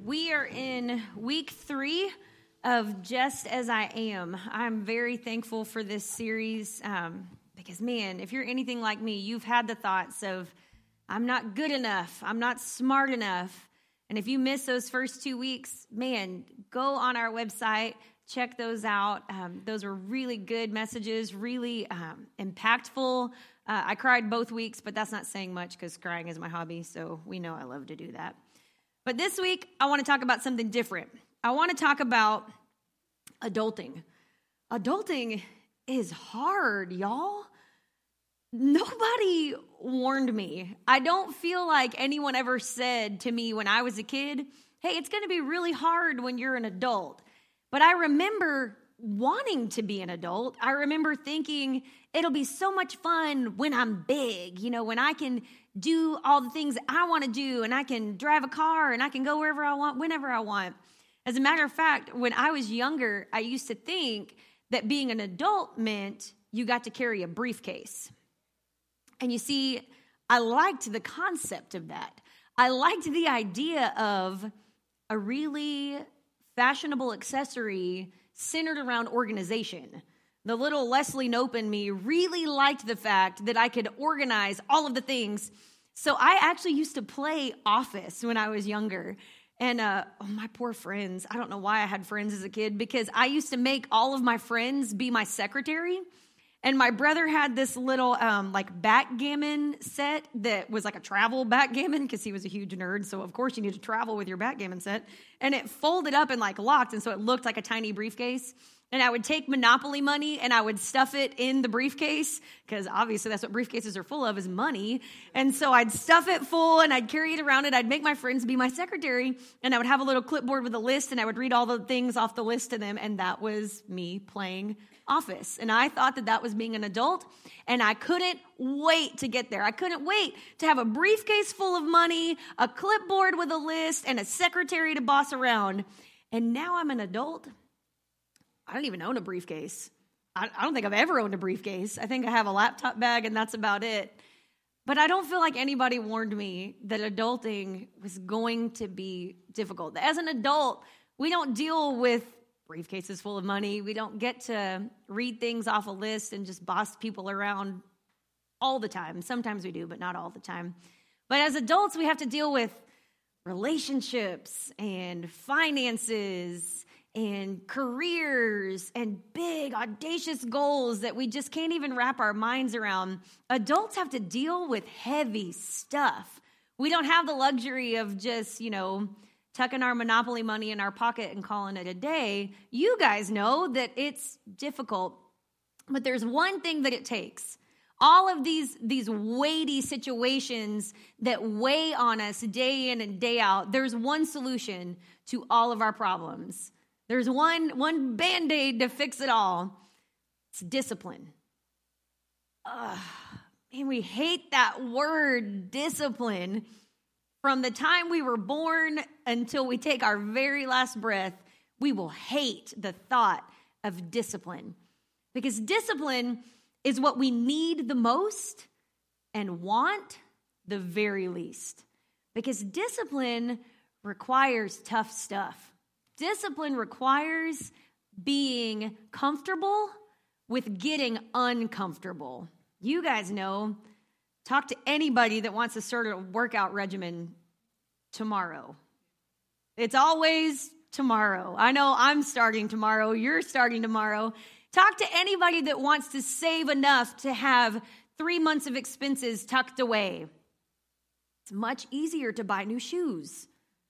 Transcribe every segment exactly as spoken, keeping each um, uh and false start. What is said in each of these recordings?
We are in week three of Just As I Am. I'm very thankful for this series um, because, man, if you're anything like me, you've had the thoughts of, I'm not good enough, I'm not smart enough. And if you miss those first two weeks, man, go on our website, check those out. Um, those were really good messages, really um, impactful. Uh, I cried both weeks, but that's not saying much because crying is my hobby, so we know I love to do that. But this week, I want to talk about something different. I want to talk about adulting. Adulting is hard, y'all. Nobody warned me. I don't feel like anyone ever said to me when I was a kid, hey, it's going to be really hard when you're an adult. But I remember wanting to be an adult. I remember thinking it'll be so much fun when I'm big, you know, when I can do all the things that I want to do and I can drive a car and I can go wherever I want, whenever I want. As a matter of fact, when I was younger, I used to think that being an adult meant you got to carry a briefcase. And you see, I liked the concept of that. I liked the idea of a really fashionable accessory centered around organization. The little Leslie Knope in me really liked the fact that I could organize all of the things. So I actually used to play Office when I was younger. And uh, oh, my poor friends. I don't know why I had friends as a kid, because I used to make all of my friends be my secretary. And my brother had this little um, like backgammon set that was like a travel backgammon because he was a huge nerd. So, of course, you need to travel with your backgammon set. And it folded up and like locked. And so it looked like a tiny briefcase. And I would take Monopoly money and I would stuff it in the briefcase because obviously that's what briefcases are full of, is money. And so I'd stuff it full and I'd carry it around it. I'd make my friends be my secretary and I would have a little clipboard with a list and I would read all the things off the list to them. And that was me playing Office. And I thought that that was being an adult, and I couldn't wait to get there. I couldn't wait to have a briefcase full of money, a clipboard with a list, and a secretary to boss around. And now I'm an adult. I don't even own a briefcase. I, I don't think I've ever owned a briefcase. I think I have a laptop bag, and that's about it. But I don't feel like anybody warned me that adulting was going to be difficult. As an adult, we don't deal with briefcases full of money. We don't get to read things off a list and just boss people around all the time. Sometimes we do, but not all the time. But as adults, we have to deal with relationships and finances and careers and big, audacious goals that we just can't even wrap our minds around. Adults have to deal with heavy stuff. We don't have the luxury of just, you know, tucking our Monopoly money in our pocket and calling it a day. You guys know that it's difficult, but there's one thing that it takes. All of these, these weighty situations that weigh on us day in and day out, there's one solution to all of our problems. There's one, one Band-Aid to fix it all. It's discipline. Ugh, man, we hate that word, discipline. From the time we were born until we take our very last breath, we will hate the thought of discipline. Because discipline is what we need the most and want the very least. Because discipline requires tough stuff. Discipline requires being comfortable with getting uncomfortable. You guys know. Talk to anybody that wants to start a workout regimen tomorrow. It's always tomorrow. I know I'm starting tomorrow. You're starting tomorrow. Talk to anybody that wants to save enough to have three months of expenses tucked away. It's much easier to buy new shoes.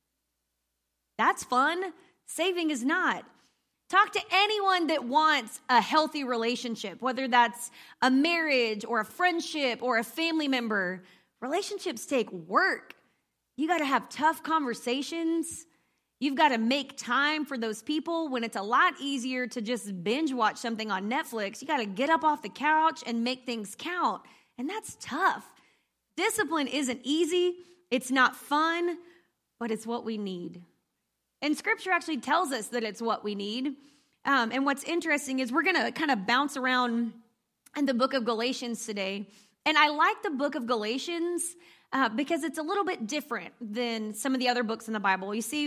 That's fun. Saving is not. Talk to anyone that wants a healthy relationship, whether that's a marriage or a friendship or a family member. Relationships take work. You got to have tough conversations. You've got to make time for those people when it's a lot easier to just binge watch something on Netflix. You got to get up off the couch and make things count. And that's tough. Discipline isn't easy. It's not fun, but it's what we need. And Scripture actually tells us that it's what we need. Um, and what's interesting is we're going to kind of bounce around in the book of Galatians today. And I like the book of Galatians uh, because it's a little bit different than some of the other books in the Bible. You see,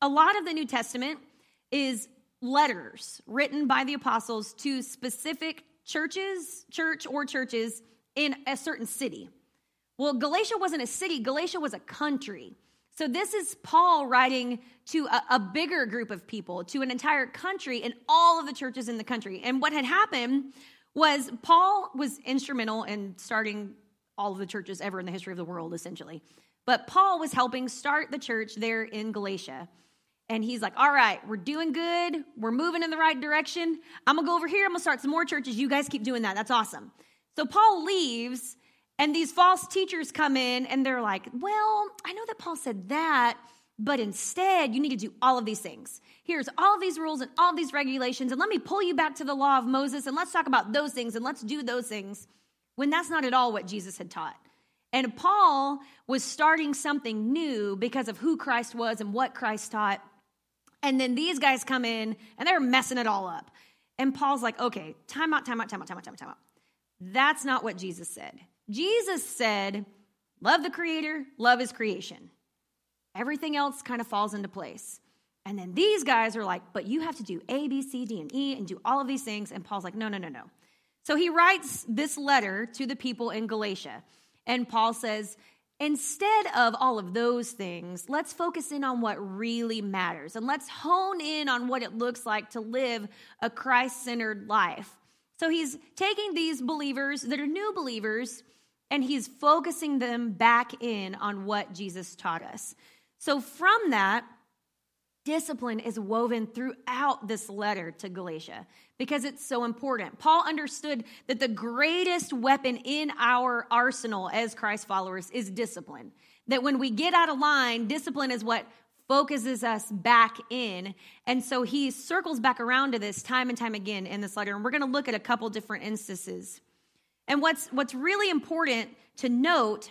a lot of the New Testament is letters written by the apostles to specific churches, church or churches in a certain city. Well, Galatia wasn't a city. Galatia was a country. So this is Paul writing to a, a bigger group of people, to an entire country and all of the churches in the country. And what had happened was Paul was instrumental in starting all of the churches ever in the history of the world, essentially. But Paul was helping start the church there in Galatia. And he's like, all right, we're doing good. We're moving in the right direction. I'm going to go over here. I'm going to start some more churches. You guys keep doing that. That's awesome. So Paul leaves, and these false teachers come in, and they're like, well, I know that Paul said that, but instead, you need to do all of these things. Here's all of these rules and all of these regulations, and let me pull you back to the law of Moses, and let's talk about those things, and let's do those things, when that's not at all what Jesus had taught. And Paul was starting something new because of who Christ was and what Christ taught. And then these guys come in, and they're messing it all up. And Paul's like, okay, time out, time out, time out, time out, time out, time out. That's not what Jesus said. Jesus said, love the Creator, love His creation. Everything else kind of falls into place. And then these guys are like, but you have to do A, B, C, D, and E and do all of these things. And Paul's like, no, no, no, no. So he writes this letter to the people in Galatia. And Paul says, instead of all of those things, let's focus in on what really matters. And let's hone in on what it looks like to live a Christ-centered life. So he's taking these believers that are new believers, and he's focusing them back in on what Jesus taught us. So from that, discipline is woven throughout this letter to Galatia because it's so important. Paul understood that the greatest weapon in our arsenal as Christ followers is discipline. That when we get out of line, discipline is what focuses us back in. And so he circles back around to this time and time again in this letter. And we're going to look at a couple different instances. And what's what's really important to note,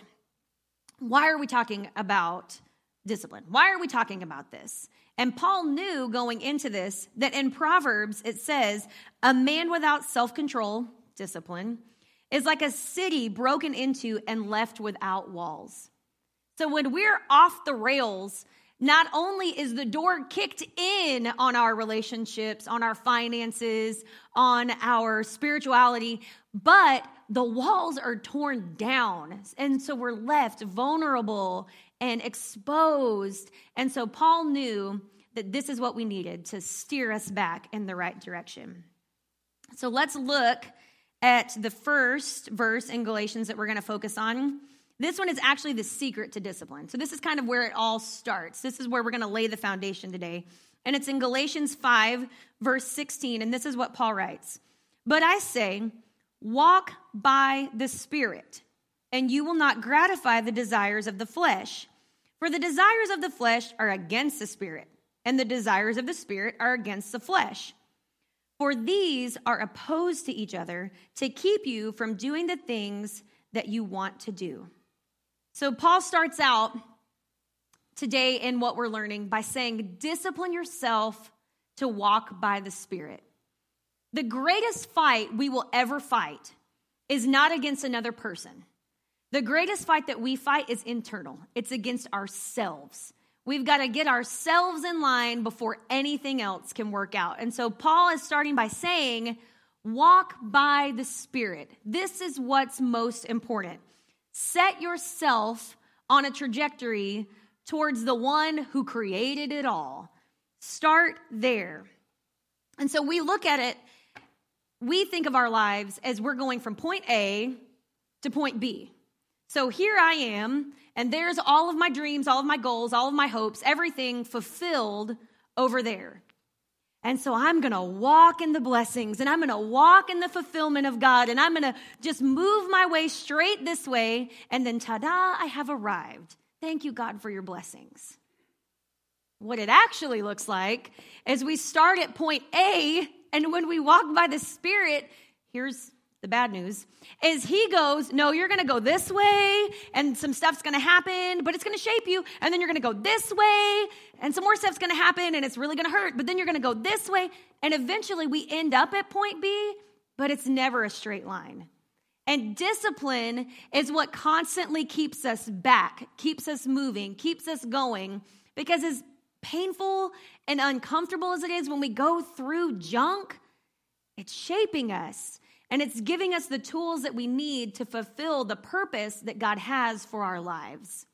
why are we talking about discipline? Why are we talking about this? And Paul knew going into this that in Proverbs it says, a man without self-control, discipline, is like a city broken into and left without walls. So when we're off the rails, not only is the door kicked in on our relationships, on our finances, on our spirituality, but the walls are torn down. And so we're left vulnerable and exposed. And so Paul knew that this is what we needed to steer us back in the right direction. So let's look at the first verse in Galatians that we're going to focus on. This one is actually the secret to discipline. So this is kind of where it all starts. This is where we're going to lay the foundation today. And it's in Galatians five, verse sixteen. And this is what Paul writes. But I say, walk by the Spirit, and you will not gratify the desires of the flesh. For the desires of the flesh are against the Spirit, and the desires of the Spirit are against the flesh. For these are opposed to each other to keep you from doing the things that you want to do. So Paul starts out today in what we're learning by saying, discipline yourself to walk by the Spirit. The greatest fight we will ever fight is not against another person. The greatest fight that we fight is internal. It's against ourselves. We've got to get ourselves in line before anything else can work out. And so Paul is starting by saying, walk by the Spirit. This is what's most important. Set yourself on a trajectory towards the one who created it all. Start there. And so we look at it, we think of our lives as we're going from point A to point B. So here I am, and there's all of my dreams, all of my goals, all of my hopes, everything fulfilled over there. And so I'm going to walk in the blessings, and I'm going to walk in the fulfillment of God, and I'm going to just move my way straight this way, and then ta-da, I have arrived. Thank you, God, for your blessings. What it actually looks like is we start at point A, and when we walk by the Spirit, here's the bad news, is he goes, no, you're going to go this way, and some stuff's going to happen, but it's going to shape you, and then you're going to go this way, and some more stuff's going to happen, and it's really going to hurt, but then you're going to go this way, and eventually we end up at point B, but it's never a straight line. And discipline is what constantly keeps us back, keeps us moving, keeps us going, because as painful and uncomfortable as it is when we go through junk, it's shaping us. And it's giving us the tools that we need to fulfill the purpose that God has for our lives.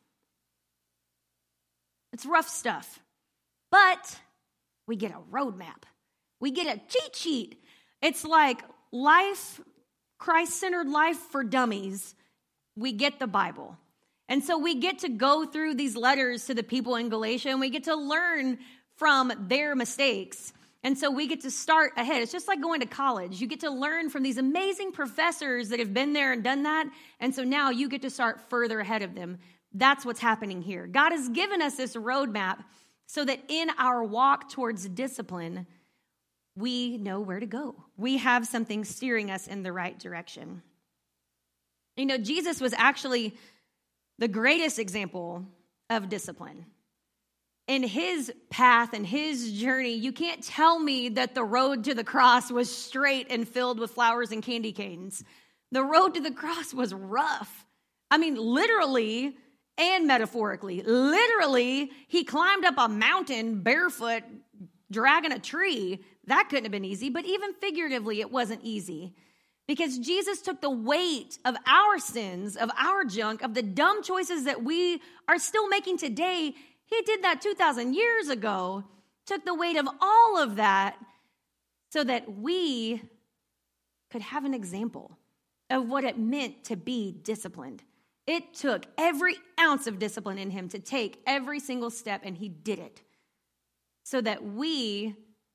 It's rough stuff. But we get a roadmap. We get a cheat sheet. It's like life, Christ-centered life for dummies. We get the Bible. And so we get to go through these letters to the people in Galatia, and we get to learn from their mistakes. And so we get to start ahead. It's just like going to college. You get to learn from these amazing professors that have been there and done that. And so now you get to start further ahead of them. That's what's happening here. God has given us this roadmap so that in our walk towards discipline, we know where to go. We have something steering us in the right direction. You know, Jesus was actually the greatest example of discipline. In his path and his journey, you can't tell me that the road to the cross was straight and filled with flowers and candy canes. The road to the cross was rough. I mean, literally and metaphorically. Literally, he climbed up a mountain barefoot, dragging a tree. That couldn't have been easy, but even figuratively, it wasn't easy. Because Jesus took the weight of our sins, of our junk, of the dumb choices that we are still making today. He did that two thousand years ago, took the weight of all of that so that we could have an example of what it meant to be disciplined. It took every ounce of discipline in him to take every single step, and he did it so that we,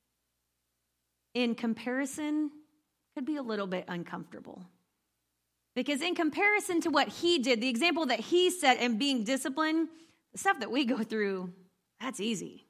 in comparison, could be a little bit uncomfortable. Because in comparison to what he did, the example that he set in being disciplined, the stuff that we go through, that's easy.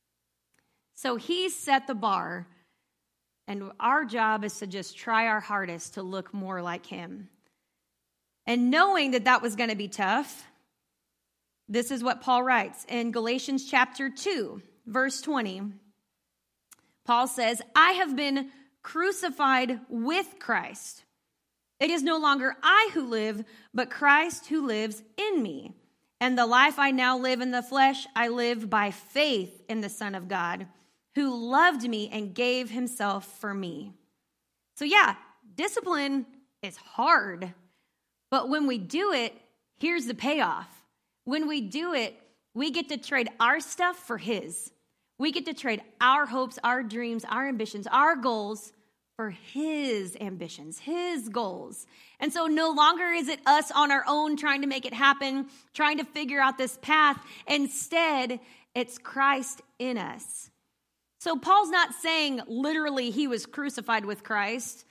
So he set the bar, and our job is to just try our hardest to look more like him. And knowing that that was going to be tough, this is what Paul writes in Galatians chapter two, verse twenty. Paul says, I have been crucified with Christ. It is no longer I who live, but Christ who lives in me. And the life I now live in the flesh, I live by faith in the Son of God, who loved me and gave himself for me. So yeah, discipline is hard. But when we do it, here's the payoff. When we do it, we get to trade our stuff for his. We get to trade our hopes, our dreams, our ambitions, our goals for his ambitions, his goals. And so no longer is it us on our own trying to make it happen, trying to figure out this path. Instead, it's Christ in us. So Paul's not saying literally he was crucified with Christ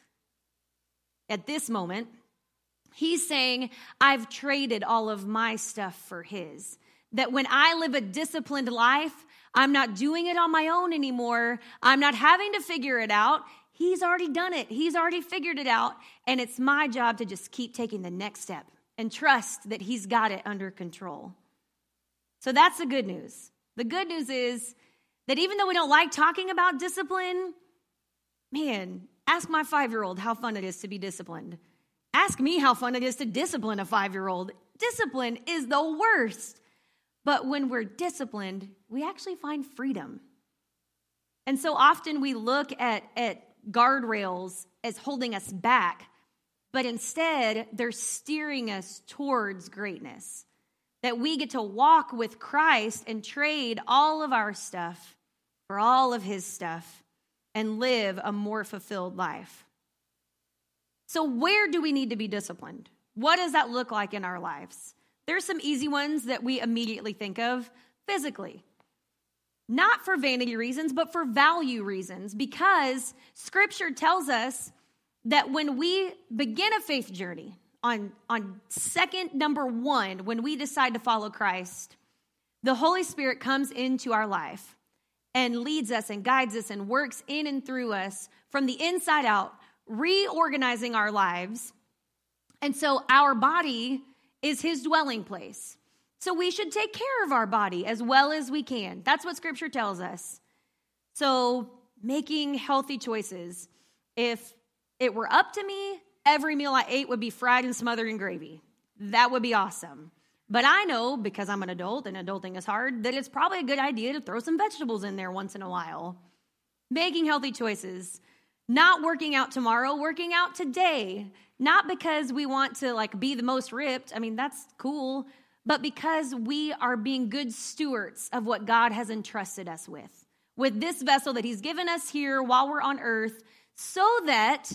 at this moment. He's saying, I've traded all of my stuff for his. That when I live a disciplined life, I'm not doing it on my own anymore. I'm not having to figure it out. He's already done it. He's already figured it out. And it's my job to just keep taking the next step and trust that he's got it under control. So that's the good news. The good news is that even though we don't like talking about discipline, man, ask my five-year-old how fun it is to be disciplined. Ask me how fun it is to discipline a five-year-old. Discipline is the worst. But when we're disciplined, we actually find freedom. And so often we look at, at guardrails as holding us back, but instead they're steering us towards greatness. That we get to walk with Christ and trade all of our stuff for all of his stuff and live a more fulfilled life. So where do we need to be disciplined? What does that look like in our lives? There's some easy ones that we immediately think of physically. Not for vanity reasons, but for value reasons, because Scripture tells us that when we begin a faith journey, on, on second number one, when we decide to follow Christ, the Holy Spirit comes into our life and leads us and guides us and works in and through us from the inside out, reorganizing our lives. And so our body is his dwelling place. So we should take care of our body as well as we can. That's what Scripture tells us. So making healthy choices. If it were up to me, every meal I ate would be fried and smothered in gravy. That would be awesome. But I know, because I'm an adult and adulting is hard, that it's probably a good idea to throw some vegetables in there once in a while. Making healthy choices. Not working out tomorrow, working out today. Not because we want to like be the most ripped. I mean, that's cool. But because we are being good stewards of what God has entrusted us with. With this vessel that he's given us here while we're on earth, so that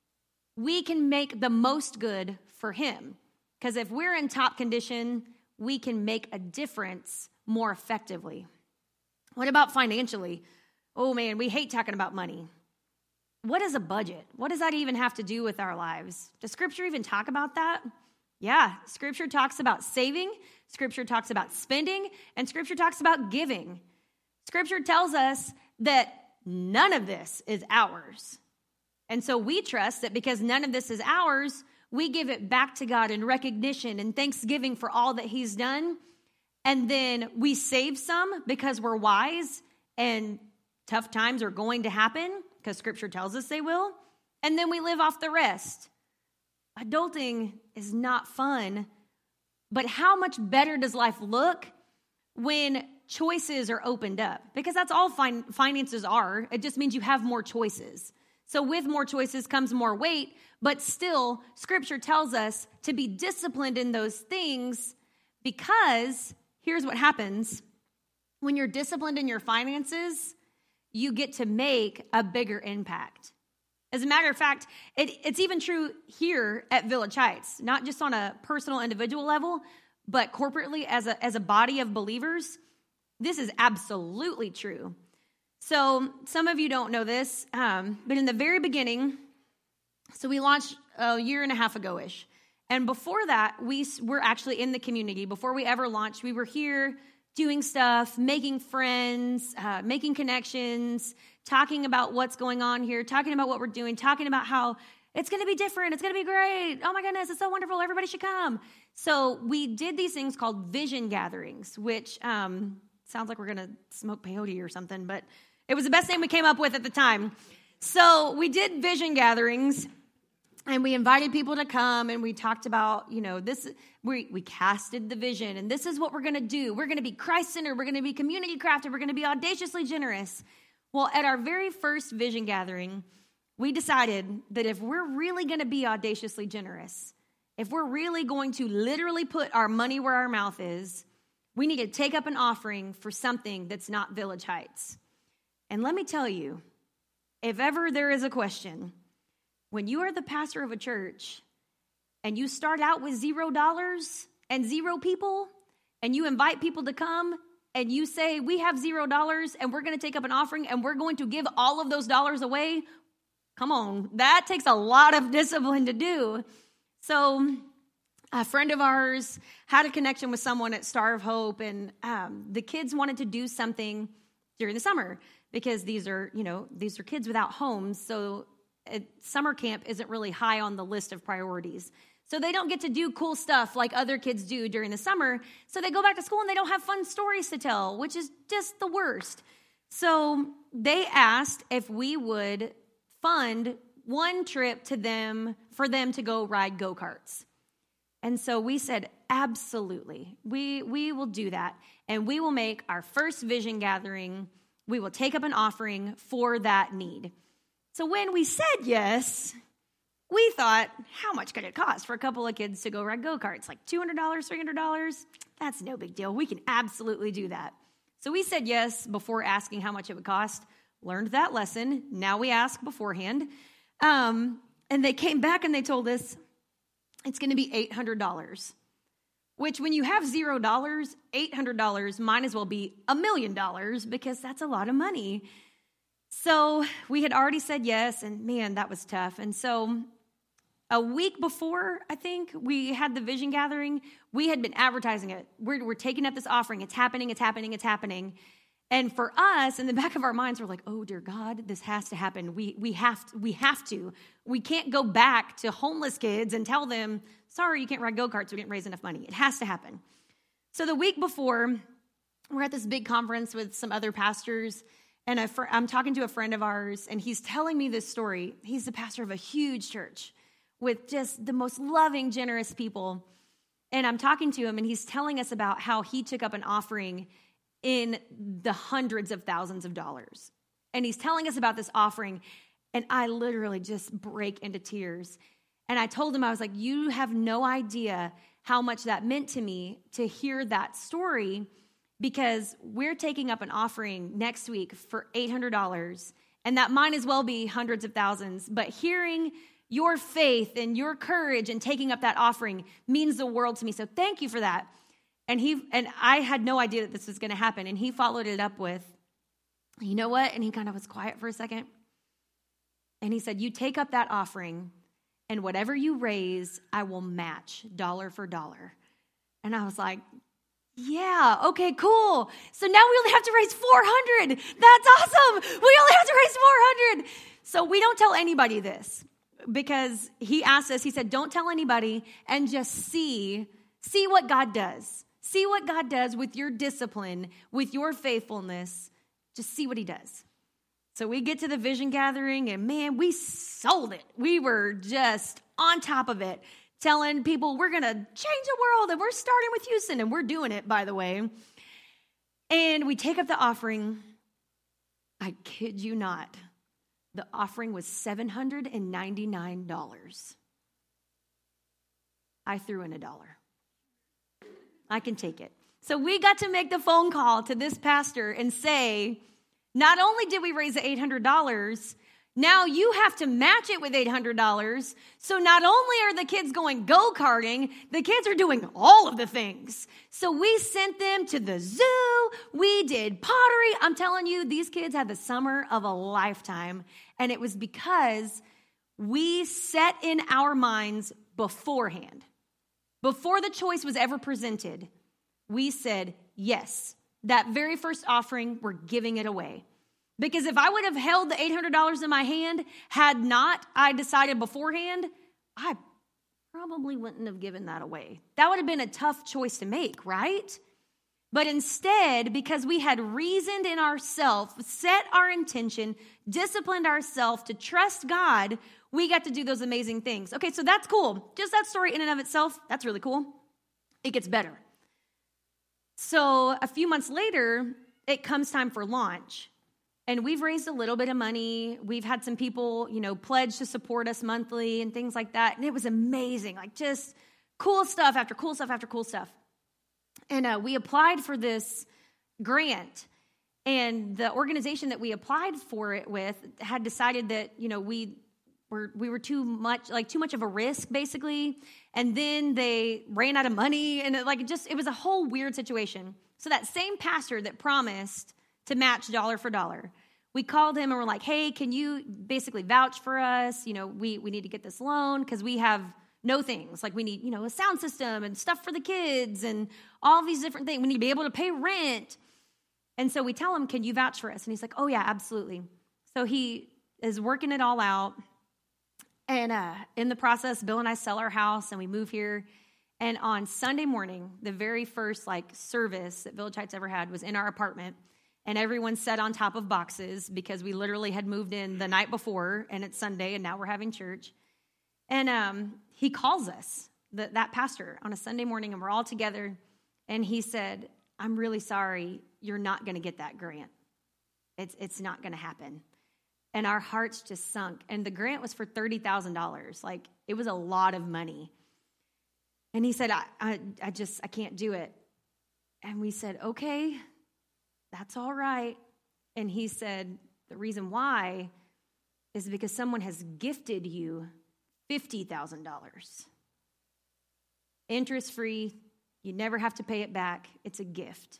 we can make the most good for him. Because if we're in top condition, we can make a difference more effectively. What about financially? Oh man, we hate talking about money. What is a budget? What does that even have to do with our lives? Does Scripture even talk about that? Yeah, Scripture talks about saving, Scripture talks about spending, and Scripture talks about giving. Scripture tells us that none of this is ours. And so we trust that because none of this is ours, we give it back to God in recognition and thanksgiving for all that he's done. And then we save some because we're wise and tough times are going to happen because Scripture tells us they will. And then we live off the rest. Adulting is not fun, but how much better does life look when choices are opened up? Because that's all fin- finances are. It just means you have more choices. So with more choices comes more weight, but still, Scripture tells us to be disciplined in those things because here's what happens. When you're disciplined in your finances, you get to make a bigger impact. As a matter of fact, it, it's even true here at Village Heights, not just on a personal individual level, but corporately as a, as a body of believers. This is absolutely true. So some of you don't know this, um, but in the very beginning, so we launched a year and a half ago-ish. And before that, we were actually in the community. Before we ever launched, we were here doing stuff, making friends, uh, making connections, talking about what's going on here, talking about what we're doing, talking about how it's going to be different. It's going to be great. Oh my goodness, it's so wonderful. Everybody should come. So we did these things called vision gatherings, which um, sounds like we're going to smoke peyote or something, but it was the best name we came up with at the time. So we did vision gatherings, and we invited people to come, and we talked about, you know, this, we, we casted the vision, and this is what we're going to do. We're going to be Christ-centered. We're going to be community-crafted. We're going to be audaciously generous. Well, at our very first vision gathering, we decided that if we're really going to be audaciously generous, if we're really going to literally put our money where our mouth is, we need to take up an offering for something that's not Village Heights. And let me tell you, if ever there is a question, when you are the pastor of a church and you start out with zero dollars and zero people, and you invite people to come and you say, we have zero dollars and we're going to take up an offering and we're going to give all of those dollars away, come on, that takes a lot of discipline to do. So a friend of ours had a connection with someone at Star of Hope, and um, the kids wanted to do something during the summer because these are, you know, these are kids without homes. So it, summer camp isn't really high on the list of priorities. So they don't get to do cool stuff like other kids do during the summer. So they go back to school and they don't have fun stories to tell, which is just the worst. So they asked if we would fund one trip to them for them to go ride go-karts. And so we said, absolutely, we, we will do that. And we will make our first vision gathering. We will take up an offering for that need. So when we said yes, we thought, how much could it cost for a couple of kids to go ride go-karts? Like two hundred dollars, three hundred dollars? That's no big deal. We can absolutely do that. So we said yes before asking how much it would cost. Learned that lesson. Now we ask beforehand. Um, and they came back and they told us it's going to be eight hundred dollars, which when you have zero dollars, eight hundred dollars might as well be a million dollars because that's a lot of money. So we had already said yes, and man, that was tough. And so a week before, I think, we had the vision gathering, we had been advertising it. We're, we're taking up this offering. It's happening, it's happening, it's happening. And for us, in the back of our minds, we're like, oh, dear God, this has to happen. We we have to, we have to. We can't go back to homeless kids and tell them, sorry, you can't ride go-karts. We didn't raise enough money. It has to happen. So the week before, we're at this big conference with some other pastors, and a fr- I'm talking to a friend of ours, and he's telling me this story. He's the pastor of a huge church with just the most loving, generous people. And I'm talking to him, and he's telling us about how he took up an offering in the hundreds of thousands of dollars. And he's telling us about this offering, and I literally just break into tears. And I told him, I was like, you have no idea how much that meant to me to hear that story, because we're taking up an offering next week for eight hundred dollars, and that might as well be hundreds of thousands. But hearing your faith and your courage and taking up that offering means the world to me. So thank you for that. And he and I had no idea that this was going to happen. And he followed it up with, you know what? And he kind of was quiet for a second. And he said, you take up that offering, and whatever you raise, I will match dollar for dollar. And I was like, yeah, okay, cool. So now we only have to raise four hundred. That's awesome. We only have to raise four hundred. So we don't tell anybody this, because he asked us, he said, don't tell anybody, and just see, see what God does. See what God does with your discipline, with your faithfulness. Just see what he does. So we get to the vision gathering, and man, we sold it. We were just on top of it, telling people we're going to change the world, and we're starting with Houston, and we're doing it, by the way. And we take up the offering. I kid you not. The offering was seven hundred ninety-nine dollars. I threw in a dollar. I can take it. So we got to make the phone call to this pastor and say, not only did we raise the eight hundred dollars, now you have to match it with eight hundred dollars. So not only are the kids going go-karting, the kids are doing all of the things. So we sent them to the zoo. We did pottery. I'm telling you, these kids had the summer of a lifetime. And it was because we set in our minds beforehand. Before the choice was ever presented, we said, yes, that very first offering, we're giving it away. Because if I would have held the eight hundred dollars in my hand, had not I decided beforehand, I probably wouldn't have given that away. That would have been a tough choice to make, right? But instead, because we had reasoned in ourselves, set our intention, disciplined ourselves to trust God, we got to do those amazing things. Okay, so that's cool. Just that story in and of itself, that's really cool. It gets better. So a few months later, it comes time for launch. And we've raised a little bit of money. We've had some people, you know, pledge to support us monthly and things like that. And it was amazing, like just cool stuff after cool stuff after cool stuff. And uh, we applied for this grant. And the organization that we applied for it with had decided that, you know, we were we were too much, like too much of a risk, basically. And then they ran out of money. And it, like it just, it was a whole weird situation. So that same pastor that promised to match dollar for dollar, we called him and we're like, hey, can you basically vouch for us? You know, we, we need to get this loan because we have no things. Like we need, you know, a sound system and stuff for the kids and all these different things. We need to be able to pay rent. And so we tell him, can you vouch for us? And he's like, oh, yeah, absolutely. So he is working it all out. And uh, in the process, Bill and I sell our house and we move here. And on Sunday morning, the very first like service that Village Heights ever had was in our apartment. And everyone sat on top of boxes because we literally had moved in the night before, and it's Sunday, and now we're having church. And um, he calls us, the, that pastor, on a Sunday morning, and we're all together. And he said, I'm really sorry, you're not going to get that grant. It's it's not going to happen. And our hearts just sunk. And the grant was for thirty thousand dollars. Like, it was a lot of money. And he said, I, I, I just, I can't do it. And we said, okay, that's all right. And he said, the reason why is because someone has gifted you fifty thousand dollars. Interest-free, you never have to pay it back. It's a gift.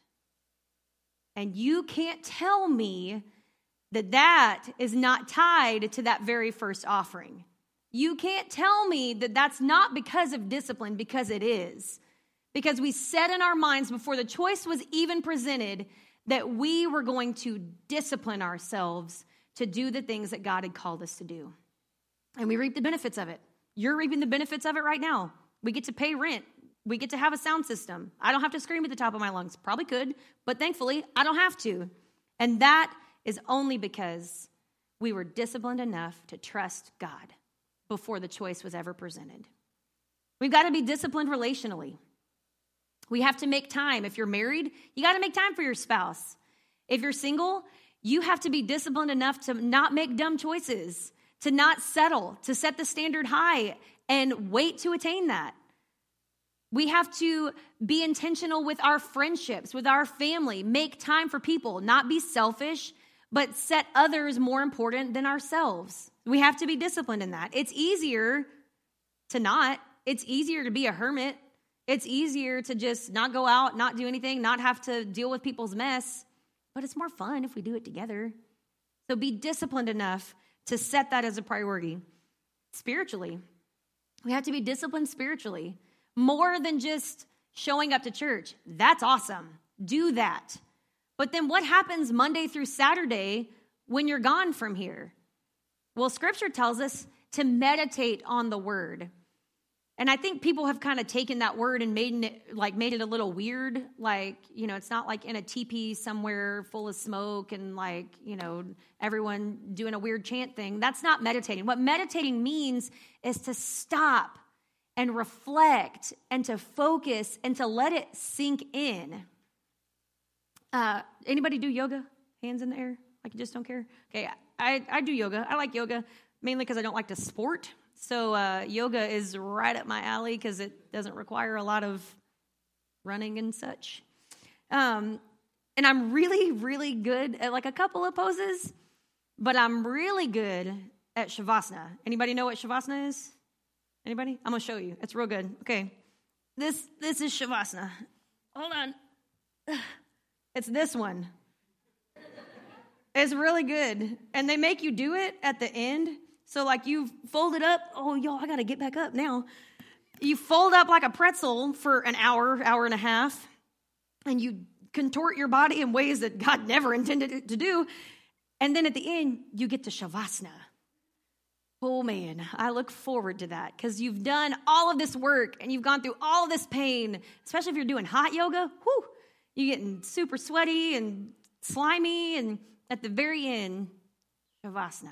And you can't tell me that that is not tied to that very first offering. You can't tell me that that's not because of discipline, because it is. Because we said in our minds before the choice was even presented that we were going to discipline ourselves to do the things that God had called us to do. And we reap the benefits of it. You're reaping the benefits of it right now. We get to pay rent. We get to have a sound system. I don't have to scream at the top of my lungs. Probably could, but thankfully, I don't have to. And that is only because we were disciplined enough to trust God before the choice was ever presented. We've got to be disciplined relationally. We have to make time. If you're married, you got to make time for your spouse. If you're single, you have to be disciplined enough to not make dumb choices, to not settle, to set the standard high and wait to attain that. We have to be intentional with our friendships, with our family, make time for people, not be selfish, but set others more important than ourselves. We have to be disciplined in that. It's easier to not. It's easier to be a hermit. It's easier to just not go out, not do anything, not have to deal with people's mess. But it's more fun if we do it together. So be disciplined enough to set that as a priority. Spiritually, we have to be disciplined spiritually. More than just showing up to church. That's awesome. Do that. But then what happens Monday through Saturday when you're gone from here? Well, Scripture tells us to meditate on the word. And I think people have kind of taken that word and made it like made it a little weird. Like, you know, it's not like in a teepee somewhere full of smoke and like, you know, everyone doing a weird chant thing. That's not meditating. What meditating means is to stop and reflect and to focus and to let it sink in. Uh, anybody do yoga? Hands in the air? Like you just don't care? Okay, I, I do yoga. I like yoga mainly because I don't like to sport. So uh, yoga is right up my alley because it doesn't require a lot of running and such. Um, and I'm really, really good at like a couple of poses, but I'm really good at Shavasana. Anybody know what Shavasana is? Anybody? I'm going to show you. It's real good. Okay. This this is Shavasana. Hold on. It's this one. It's really good. And they make you do it at the end. So like you fold it up. Oh, y'all, I got to get back up now. You fold up like a pretzel for an hour, hour and a half. And you contort your body in ways that God never intended it to do. And then at the end, you get to Shavasana. Oh, man, I look forward to that because you've done all of this work and you've gone through all of this pain, especially if you're doing hot yoga. Whew, you're getting super sweaty and slimy, and at the very end, Shavasana.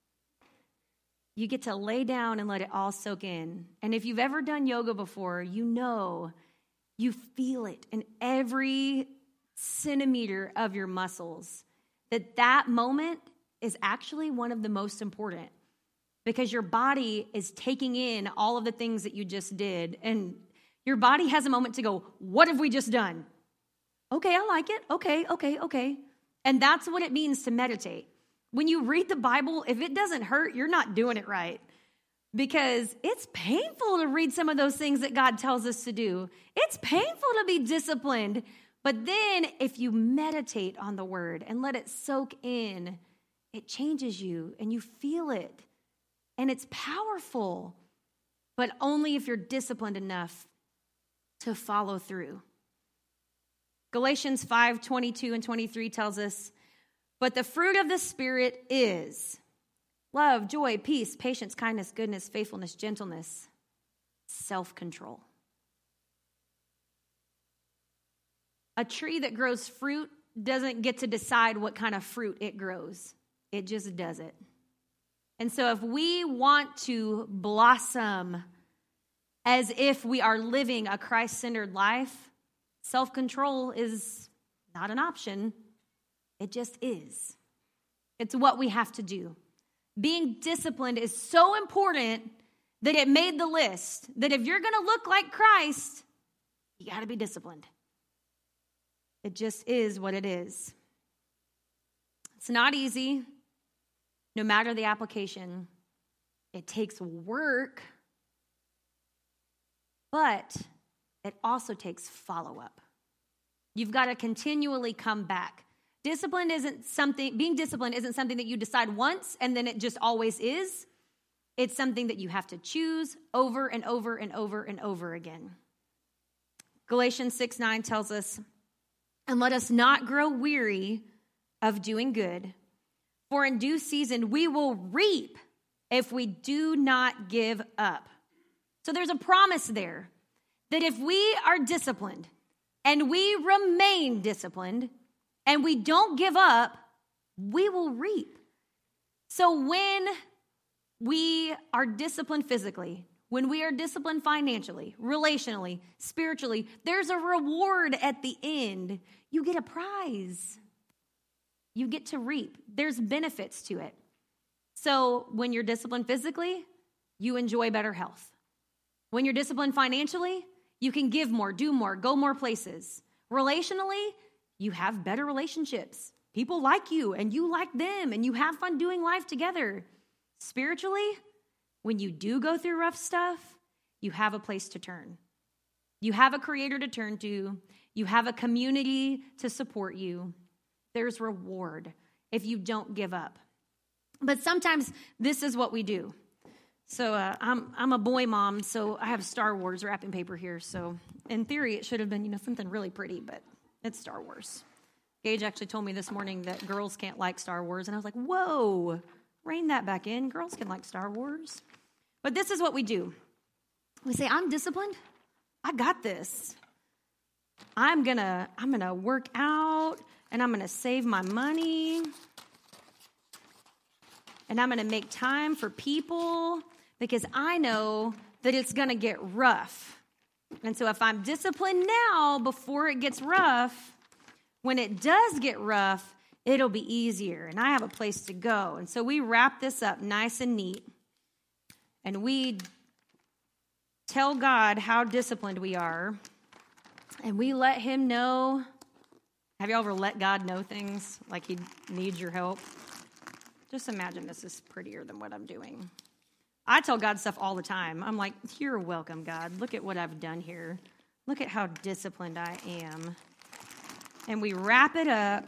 You get to lay down and let it all soak in. And if you've ever done yoga before, you know, you feel it in every centimeter of your muscles, that that moment is actually one of the most important. Because your body is taking in all of the things that you just did. And your body has a moment to go, what have we just done? Okay, I like it. Okay, okay, okay. And that's what it means to meditate. When you read the Bible, if it doesn't hurt, you're not doing it right. Because it's painful to read some of those things that God tells us to do. It's painful to be disciplined. But then if you meditate on the word and let it soak in, it changes you and you feel it. And it's powerful, but only if you're disciplined enough to follow through. Galatians five twenty-two and twenty-three tells us, but the fruit of the Spirit is love, joy, peace, patience, kindness, goodness, faithfulness, gentleness, self-control. A tree that grows fruit doesn't get to decide what kind of fruit it grows. It just does it. And so if we want to blossom as if we are living a Christ-centered life, self-control is not an option. It just is. It's what we have to do. Being disciplined is so important that it made the list, that if you're going to look like Christ, you got to be disciplined. It just is what it is. It's not easy. No matter the application, it takes work, but it also takes follow-up. You've got to continually come back. Discipline isn't something, being disciplined isn't something that you decide once and then it just always is. It's something that you have to choose over and over and over and over again. Galatians six nine tells us, and let us not grow weary of doing good, for in due season we will reap if we do not give up. So there's a promise there that if we are disciplined and we remain disciplined and we don't give up, we will reap. So when we are disciplined physically, when we are disciplined financially, relationally, spiritually, there's a reward at the end. You get a prize. You get to reap. There's benefits to it. So when you're disciplined physically, you enjoy better health. When you're disciplined financially, you can give more, do more, go more places. Relationally, you have better relationships. People like you and you like them and you have fun doing life together. Spiritually, when you do go through rough stuff, you have a place to turn. You have a creator to turn to. You have a community to support you. There's reward if you don't give up. But sometimes this is what we do. So uh, I'm I'm a boy mom, so I have Star Wars wrapping paper here. So in theory, it should have been, you know, something really pretty, but it's Star Wars. Gage actually told me this morning that girls can't like Star Wars, and I was like, whoa, rein that back in. Girls can like Star Wars. But this is what we do. We say, I'm disciplined. I got this. I'm gonna I'm gonna work out, and I'm gonna save my money, and I'm gonna make time for people because I know that it's gonna get rough. And so if I'm disciplined now before it gets rough, when it does get rough, it'll be easier, and I have a place to go. And so we wrap this up nice and neat, and we tell God how disciplined we are, and we let him know. Have you ever let God know things like he needs your help? Just imagine this is prettier than what I'm doing. I tell God stuff all the time. I'm like, you're welcome, God. Look at what I've done here. Look at how disciplined I am. And we wrap it up.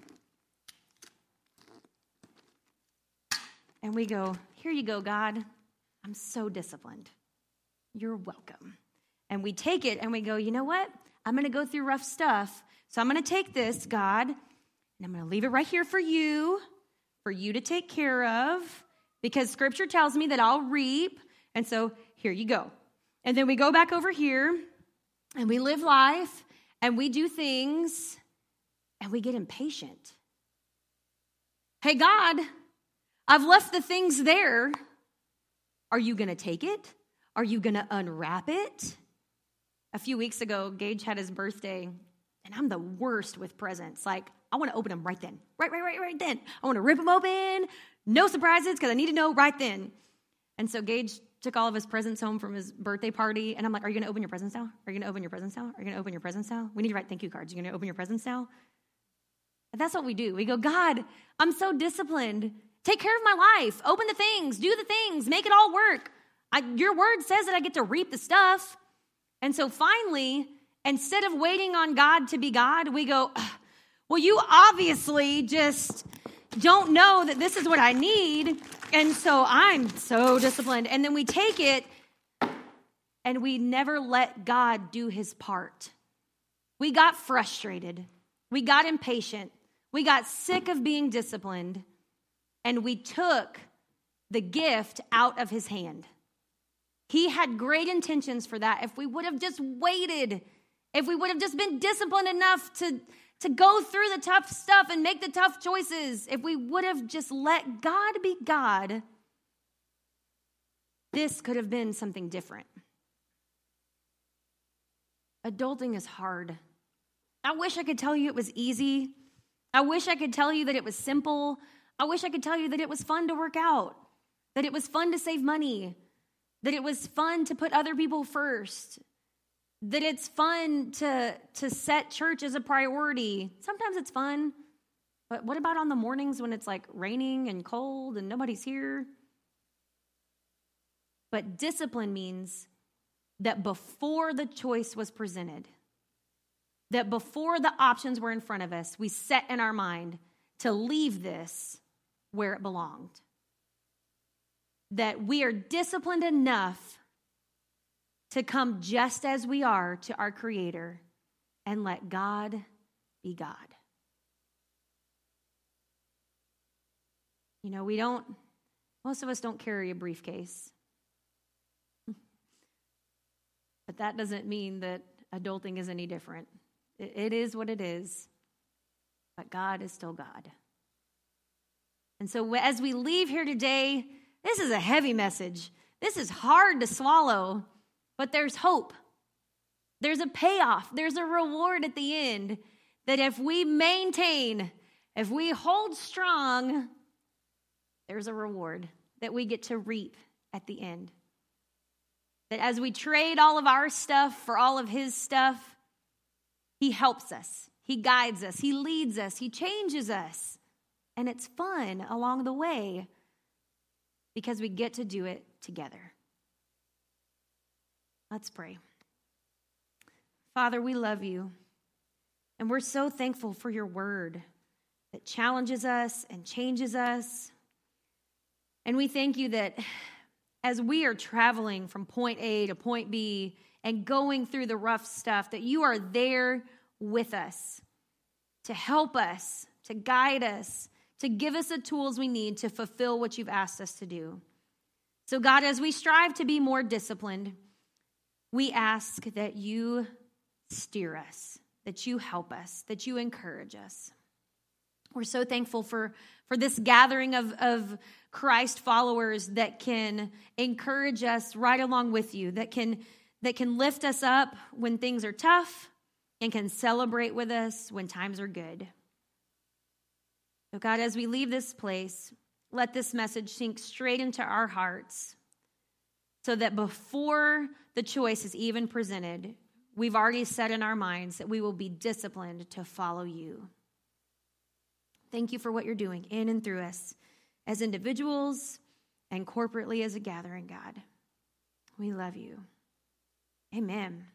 And we go, here you go, God. I'm so disciplined. You're welcome. And we take it and we go, you know what? I'm going to go through rough stuff. So I'm going to take this, God, and I'm going to leave it right here for you, for you to take care of, because Scripture tells me that I'll reap. And so here you go. And then we go back over here and we live life and we do things and we get impatient. Hey, God, I've left the things there. Are you going to take it? Are you going to unwrap it? A few weeks ago, Gage had his birthday, and I'm the worst with presents. Like, I want to open them right then. Right, right, right, right then. I want to rip them open. No surprises, because I need to know right then. And so Gage took all of his presents home from his birthday party, and I'm like, are you going to open your presents now? Are you going to open your presents now? Are you going to open your presents now? We need to write thank you cards. Are you going to open your presents now? And that's what we do. We go, God, I'm so disciplined. Take care of my life. Open the things. Do the things. Make it all work. I, your word says that I get to reap the stuff. And so finally, instead of waiting on God to be God, we go, well, you obviously just don't know that this is what I need. And so I'm so disciplined. And then we take it and we never let God do his part. We got frustrated. We got impatient. We got sick of being disciplined. And we took the gift out of his hand. He had great intentions for that. If we would have just waited, if we would have just been disciplined enough to, to go through the tough stuff and make the tough choices, if we would have just let God be God, this could have been something different. Adulting is hard. I wish I could tell you it was easy. I wish I could tell you that it was simple. I wish I could tell you that it was fun to work out, that it was fun to save money, that it was fun to put other people first, that it's fun to, to set church as a priority. Sometimes it's fun, but what about on the mornings when it's like raining and cold and nobody's here? But discipline means that before the choice was presented, that before the options were in front of us, we set in our mind to leave this where it belonged. That we are disciplined enough to come just as we are to our Creator and let God be God. You know, we don't, most of us don't carry a briefcase. But that doesn't mean that adulting is any different. It, it is what it is. But God is still God. And so as we leave here today, this is a heavy message. This is hard to swallow, but there's hope. There's a payoff. There's a reward at the end that if we maintain, if we hold strong, there's a reward that we get to reap at the end. That as we trade all of our stuff for all of his stuff, he helps us. He guides us. He leads us. He changes us. And it's fun along the way because we get to do it together. Let's pray. Father, we love you. And we're so thankful for your word that challenges us and changes us. And we thank you that as we are traveling from point A to point B and going through the rough stuff, that you are there with us to help us, to guide us, to give us the tools we need to fulfill what you've asked us to do. So God, as we strive to be more disciplined, we ask that you steer us, that you help us, that you encourage us. We're so thankful for, for this gathering of, of Christ followers that can encourage us right along with you, that can, that can lift us up when things are tough and can celebrate with us when times are good. So God, as we leave this place, let this message sink straight into our hearts so that before the choice is even presented, we've already set in our minds that we will be disciplined to follow you. Thank you for what you're doing in and through us as individuals and corporately as a gathering, God. We love you. Amen.